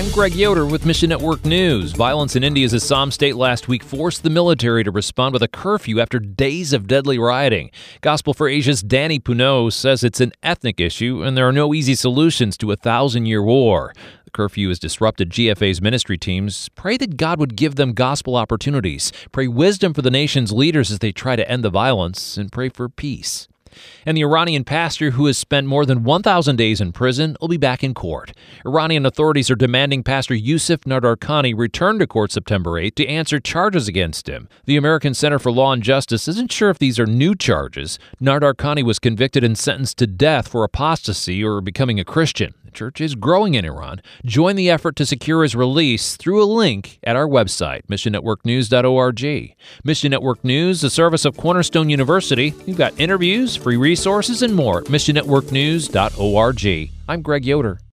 I'm Greg Yoder with Mission Network News. Violence in India's Assam state last week forced the military to respond with a curfew after days of deadly rioting. Gospel for Asia's Danny Puno says it's an ethnic issue and there are no easy solutions to a 1,000-year war. The curfew has disrupted GFA's ministry teams. Pray that God would give them gospel opportunities. Pray wisdom for the nation's leaders as they try to end the violence, and pray for peace. And the Iranian pastor who has spent more than 1,000 days in prison will be back in court. Iranian authorities are demanding Pastor Yusuf Nadarkhani return to court September 8 to answer charges against him. The American Center for Law and Justice isn't sure if these are new charges. Nadarkhani was convicted and sentenced to death for apostasy or becoming a Christian. The church is growing in Iran. Join the effort to secure his release through a link at our website, missionnetworknews.org. Mission Network News, a service of Cornerstone University. You've got interviews, free resources, and more at missionnetworknews.org. I'm Greg Yoder.